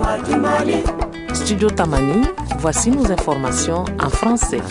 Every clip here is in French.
Studio Tamani, voici nos informations en français.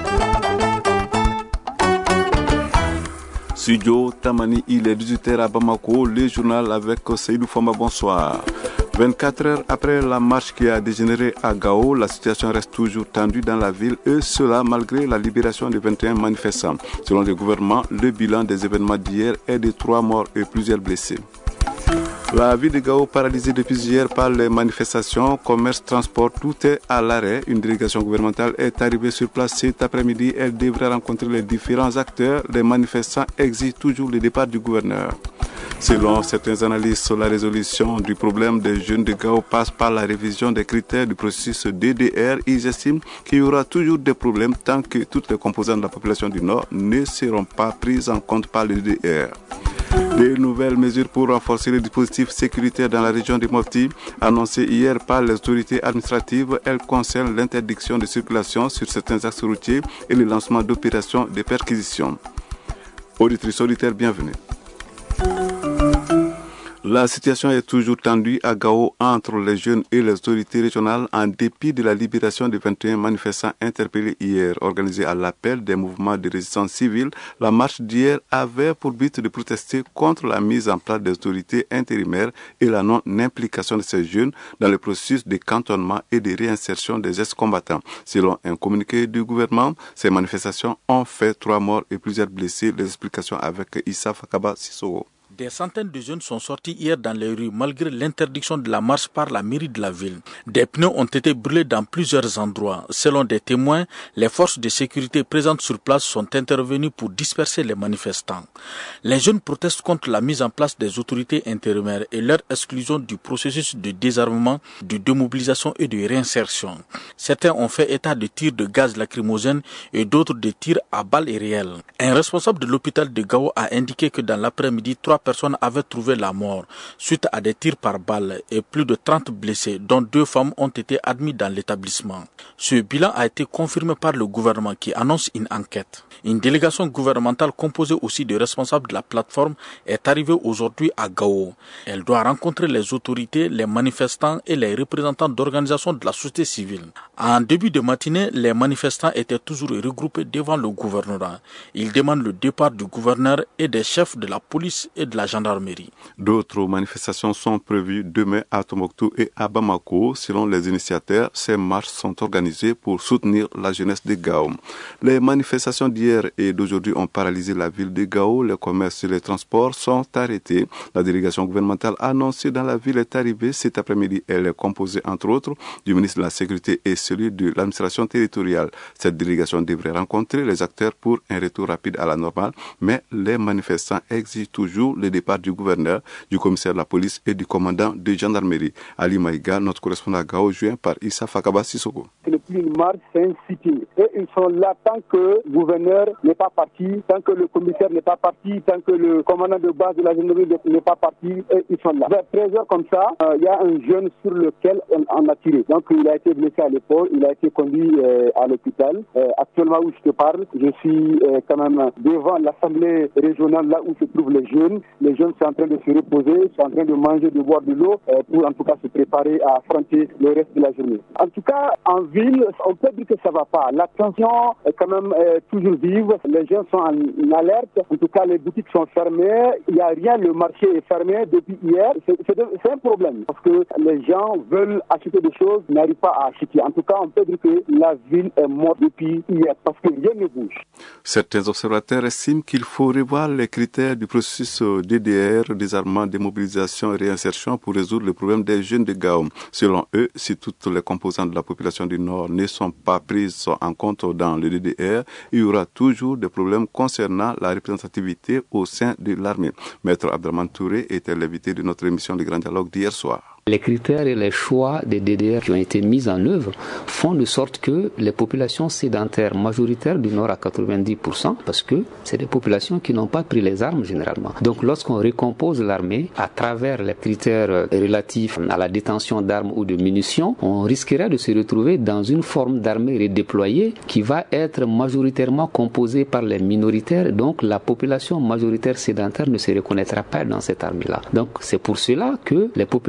Studio Tamani, il est 18h à Bamako, le journal avec Seydou Fama, bonsoir. 24 heures après la marche qui a dégénéré à Gao, la situation reste toujours tendue dans la ville et cela malgré la libération de 21 manifestants. Selon le gouvernement, le bilan des événements d'hier est de 3 morts et plusieurs blessés. La ville de Gao paralysée depuis hier par les manifestations, commerce, transport, tout est à l'arrêt. Une délégation gouvernementale est arrivée sur place cet après-midi. Elle devrait rencontrer les différents acteurs. Les manifestants exigent toujours le départ du gouverneur. Selon certains analystes, la résolution du problème des jeunes de Gao passe par la révision des critères du processus DDR. Ils estiment qu'il y aura toujours des problèmes tant que toutes les composantes de la population du Nord ne seront pas prises en compte par le DDR. Des nouvelles mesures pour renforcer les dispositifs sécuritaires dans la région de Mopti, annoncées hier par les autorités administratives, elles concernent l'interdiction de circulation sur certains axes routiers et le lancement d'opérations de perquisition. Auditrices auditeurs, bienvenue. La situation est toujours tendue à Gao entre les jeunes et les autorités régionales en dépit de la libération de 21 manifestants interpellés hier. Organisée à l'appel des mouvements de résistance civile, la marche d'hier avait pour but de protester contre la mise en place des autorités intérimaires et la non-implication de ces jeunes dans le processus de cantonnement et de réinsertion des ex-combattants. Selon un communiqué du gouvernement, ces manifestations ont fait 3 morts et plusieurs blessés. Les explications avec Issa Fakaba Sissoko. Des centaines de jeunes sont sortis hier dans les rues malgré l'interdiction de la marche par la mairie de la ville. Des pneus ont été brûlés dans plusieurs endroits. Selon des témoins, les forces de sécurité présentes sur place sont intervenues pour disperser les manifestants. Les jeunes protestent contre la mise en place des autorités intérimaires et leur exclusion du processus de désarmement, de démobilisation et de réinsertion. Certains ont fait état de tirs de gaz lacrymogène et d'autres de tirs à balles réelles. Un responsable de l'hôpital de Gao a indiqué que dans l'après-midi, 3 personnes avaient trouvé la mort suite à des tirs par balles et plus de 30 blessés, dont 2 femmes ont été admises dans l'établissement. Ce bilan a été confirmé par le gouvernement qui annonce une enquête. Une délégation gouvernementale composée aussi de responsables de la plateforme est arrivée aujourd'hui à Gao. Elle doit rencontrer les autorités, les manifestants et les représentants d'organisations de la société civile. En début de matinée, les manifestants étaient toujours regroupés devant le gouvernorat. Ils demandent le départ du gouverneur et des chefs de la police et de la gendarmerie. D'autres manifestations sont prévues demain à Tombouctou et à Bamako. Selon les initiateurs, ces marches sont organisées pour soutenir la jeunesse de Gao. Les manifestations d'hier et d'aujourd'hui ont paralysé la ville de Gao. Les commerces et les transports sont arrêtés. La délégation gouvernementale annoncée dans la ville est arrivée cet après-midi. Elle est composée, entre autres, du ministre de la Sécurité et celui de l'administration territoriale. Cette délégation devrait rencontrer les acteurs pour un retour rapide à la normale, mais les manifestants exigent toujours le départ du gouverneur, du commissaire de la police et du commandant de gendarmerie. Ali Maïga, notre correspondant à Gao, joint par Issa Fakaba Sissoko. Ce n'est plus une marche, c'est un sitting. Et ils sont là tant que le gouverneur n'est pas parti, tant que le commissaire n'est pas parti, tant que le commandant de base de la gendarmerie n'est pas parti, et ils sont là. Vers 13h comme ça, il y a un jeune sur lequel on a tiré. Donc il a été blessé à l'épaule, il a été conduit à l'hôpital. Actuellement où je te parle, je suis quand même devant l'assemblée régionale là où se trouvent les jeunes. Les jeunes sont en train de se reposer, sont en train de manger, de boire de l'eau pour en tout cas se préparer à affronter le reste de la journée. En tout cas, en ville, on peut dire que ça va pas. La tension est quand même toujours vive. Les gens sont en alerte. En tout cas, les boutiques sont fermées. Il n'y a rien. Le marché est fermé depuis hier. C'est un problème parce que les gens veulent acheter des choses, n'arrivent pas à acheter. En tout cas, on peut dire que la ville est morte depuis hier parce que rien ne bouge. Certains observateurs estiment qu'il faut revoir les critères du processus DDR, désarmement, démobilisation et réinsertion pour résoudre le problème des jeunes de Gao. Selon eux, si toutes les composantes de la population du Nord ne sont pas prises en compte dans le DDR, il y aura toujours des problèmes concernant la représentativité au sein de l'armée. Maître Abdelman Touré était l'invité de notre émission Le Grand Dialogue d'hier soir. Les critères et les choix des DDR qui ont été mis en œuvre font de sorte que les populations sédentaires majoritaires du Nord à 90%, parce que c'est des populations qui n'ont pas pris les armes généralement. Donc lorsqu'on recompose l'armée à travers les critères relatifs à la détention d'armes ou de munitions, on risquerait de se retrouver dans une forme d'armée redéployée qui va être majoritairement composée par les minoritaires. Donc la population majoritaire sédentaire ne se reconnaîtra pas dans cette armée-là. Donc c'est pour cela que les populations et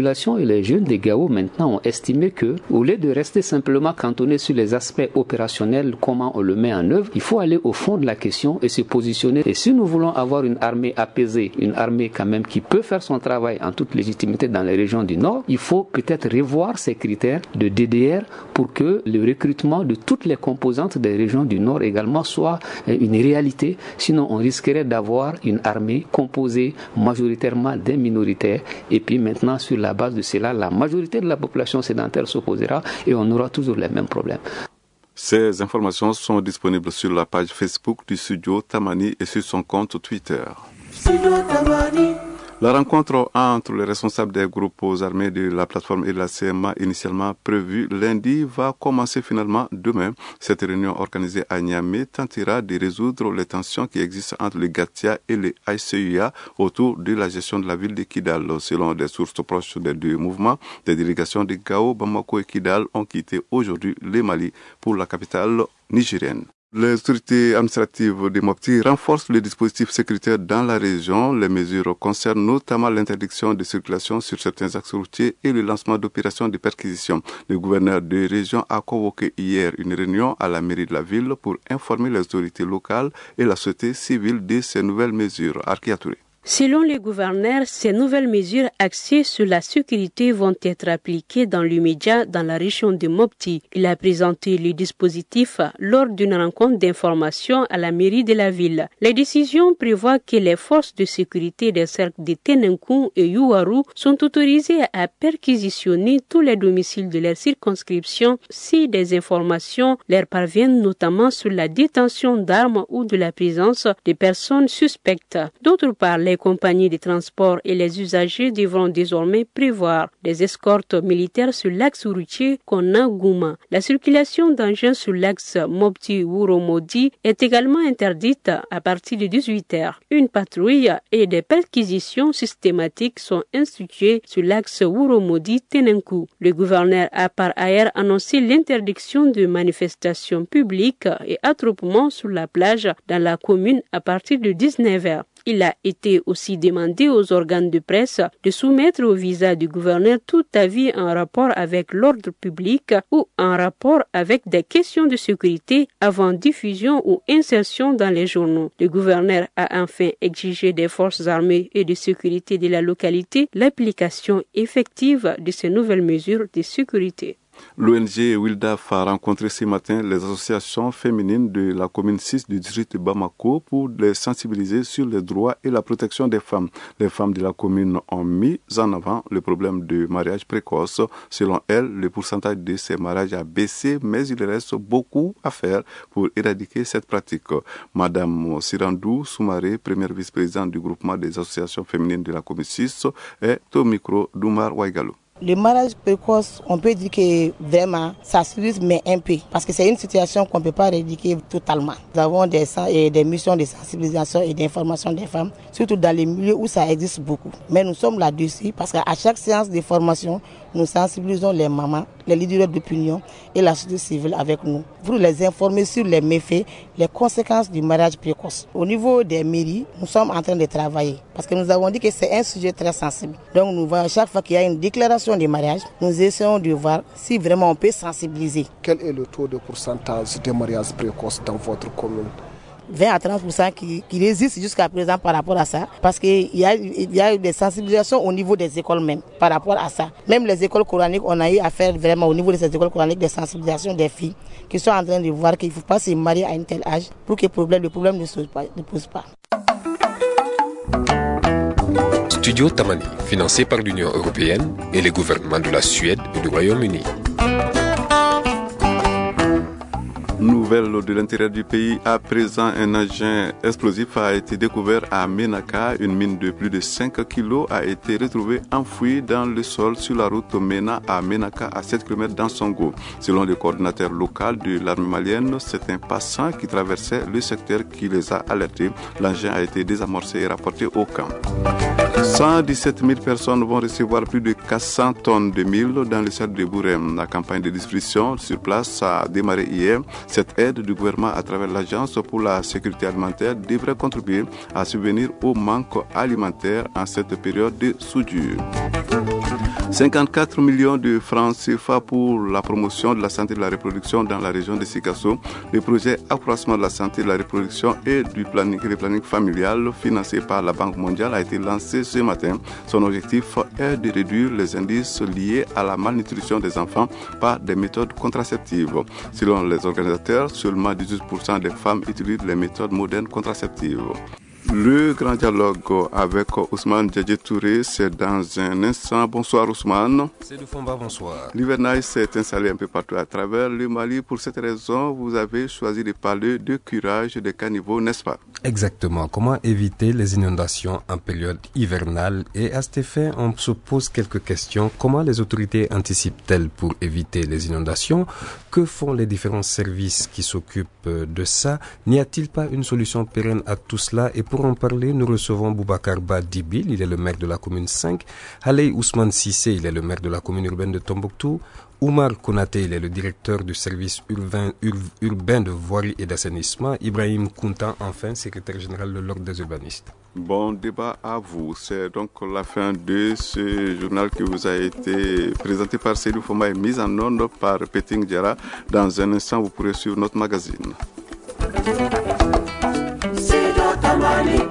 les jeunes des Gao maintenant ont estimé que, au lieu de rester simplement cantonné sur les aspects opérationnels, comment on le met en œuvre, il faut aller au fond de la question et se positionner. Et si nous voulons avoir une armée apaisée, une armée quand même qui peut faire son travail en toute légitimité dans les régions du Nord, il faut peut-être revoir ces critères de DDR pour que le recrutement de toutes les composantes des régions du Nord également soit une réalité. Sinon, on risquerait d'avoir une armée composée majoritairement des minoritaires. Et puis maintenant, sur la base de cela, la majorité de la population sédentaire s'opposera et on aura toujours les mêmes problèmes. Ces informations sont disponibles sur la page Facebook du studio Tamani et sur son compte Twitter. La rencontre entre les responsables des groupes armés de la plateforme et de la CMA initialement prévue lundi va commencer finalement demain. Cette réunion organisée à Niamey tentera de résoudre les tensions qui existent entre les Gatia et les ICUA autour de la gestion de la ville de Kidal. Selon des sources proches des deux mouvements, des délégations de Gao, Bamako et Kidal ont quitté aujourd'hui le Mali pour la capitale nigérienne. Les autorités administratives de Mopti renforcent les dispositifs sécuritaires dans la région. Les mesures concernent notamment l'interdiction de circulation sur certains axes routiers et le lancement d'opérations de perquisition. Le gouverneur de région a convoqué hier une réunion à la mairie de la ville pour informer les autorités locales et la société civile de ces nouvelles mesures. Arkia Touré. Selon le gouverneur, ces nouvelles mesures axées sur la sécurité vont être appliquées dans l'immédiat dans la région de Mopti. Il a présenté le dispositif lors d'une rencontre d'information à la mairie de la ville. Les décisions prévoient que les forces de sécurité des cercles de Tenenkou et Youaru sont autorisées à perquisitionner tous les domiciles de leur circonscription si des informations leur parviennent, notamment sur la détention d'armes ou de la présence de personnes suspectes. D'autre part, les compagnies de transport et les usagers devront désormais prévoir des escortes militaires sur l'axe routier Konna-Gouma. La circulation d'engins sur l'axe Mopti-Wuromodi est également interdite à partir de 18h. Une patrouille et des perquisitions systématiques sont instituées sur l'axe Wuromodi-Tenenkou. Le gouverneur a par ailleurs annoncé l'interdiction de manifestations publiques et attroupements sur la plage dans la commune à partir de 19h. Il a été aussi demandé aux organes de presse de soumettre au visa du gouverneur tout avis en rapport avec l'ordre public ou en rapport avec des questions de sécurité avant diffusion ou insertion dans les journaux. Le gouverneur a enfin exigé des forces armées et de sécurité de la localité l'application effective de ces nouvelles mesures de sécurité. L'ONG Wildaf a rencontré ce matin les associations féminines de la commune 6 du district de Bamako pour les sensibiliser sur les droits et la protection des femmes. Les femmes de la commune ont mis en avant le problème du mariage précoce. Selon elles, le pourcentage de ces mariages a baissé, mais il reste beaucoup à faire pour éradiquer cette pratique. Madame Sirandou Soumaré, première vice-présidente du groupement des associations féminines de la commune 6, est au micro d'Oumar Ouaïgalou. Le mariage précoce, on peut dire que vraiment, ça s'illustre, mais un peu. Parce que c'est une situation qu'on ne peut pas éradiquer totalement. Nous avons des missions de sensibilisation et d'information des femmes, surtout dans les milieux où ça existe beaucoup. Mais nous sommes là-dessus parce qu'à chaque séance de formation, nous sensibilisons les mamans, les leaders d'opinion et la société civile avec nous pour les informer sur les méfaits, les conséquences du mariage précoce. Au niveau des mairies, nous sommes en train de travailler parce que nous avons dit que c'est un sujet très sensible. Donc nous voyons chaque fois qu'il y a une déclaration de mariage, nous essayons de voir si vraiment on peut sensibiliser. Quel est le taux de pourcentage de mariage précoce dans votre commune? 20 à 30% qui résistent jusqu'à présent par rapport à ça, parce qu'il y a eu des sensibilisations au niveau des écoles même par rapport à ça. Même les écoles coraniques, on a eu à faire vraiment au niveau de ces écoles coraniques des sensibilisations des filles qui sont en train de voir qu'il ne faut pas se marier à un tel âge pour que le problème ne se pose pas. Studio Tamani, financé par l'Union européenne et les gouvernements de la Suède et du Royaume-Uni. Nouvelle de l'intérieur du pays, à présent un engin explosif a été découvert à Menaka. Une mine de plus de 5 kilos a été retrouvée enfouie dans le sol sur la route Mena à Menaka à 7 km d'Ansongo. Selon le coordinateur local de l'armée malienne, c'est un passant qui traversait le secteur qui les a alertés. L'engin a été désamorcé et rapporté au camp. 117 000 personnes vont recevoir plus de 400 tonnes de mil dans le cercle de Bourem. La campagne de distribution sur place a démarré hier. Cette aide du gouvernement à travers l'Agence pour la sécurité alimentaire devrait contribuer à subvenir au manque alimentaire en cette période de soudure. 54 millions de francs CFA pour la promotion de la santé de la reproduction dans la région de Sikasso. Le projet accroissement de la santé de la reproduction et du planning familial financé par la Banque mondiale a été lancé ce matin. Son objectif est de réduire les indices liés à la malnutrition des enfants par des méthodes contraceptives. Selon les organisateurs, seulement 18% des femmes utilisent les méthodes modernes contraceptives. Le grand dialogue avec Ousmane Djadje Touré, c'est dans un instant. Bonsoir Ousmane. C'est du Fomba, bonsoir. L'hivernage s'est installé un peu partout à travers le Mali. Pour cette raison, vous avez choisi de parler de curage des caniveaux, n'est-ce pas? Exactement. Comment éviter les inondations en période hivernale? Et à cet effet, on se pose quelques questions. Comment les autorités anticipent-elles pour éviter les inondations? Que font les différents services qui s'occupent de ça? N'y a-t-il pas une solution pérenne à tout cela? Et pour en parler, nous recevons Boubacar Dibil, il est le maire de la commune 5, Haley Ousmane Sissé, il est le maire de la commune urbaine de Tombouctou, Oumar Konaté, il est le directeur du service urbain de voirie et d'assainissement, Ibrahim Kountan, enfin, secrétaire général de l'Ordre des urbanistes. Bon débat à vous. C'est donc la fin de ce journal qui vous a été présenté par Seydou Foma et mis en onde par Peting Diara. Dans un instant, vous pourrez suivre notre magazine. Tamani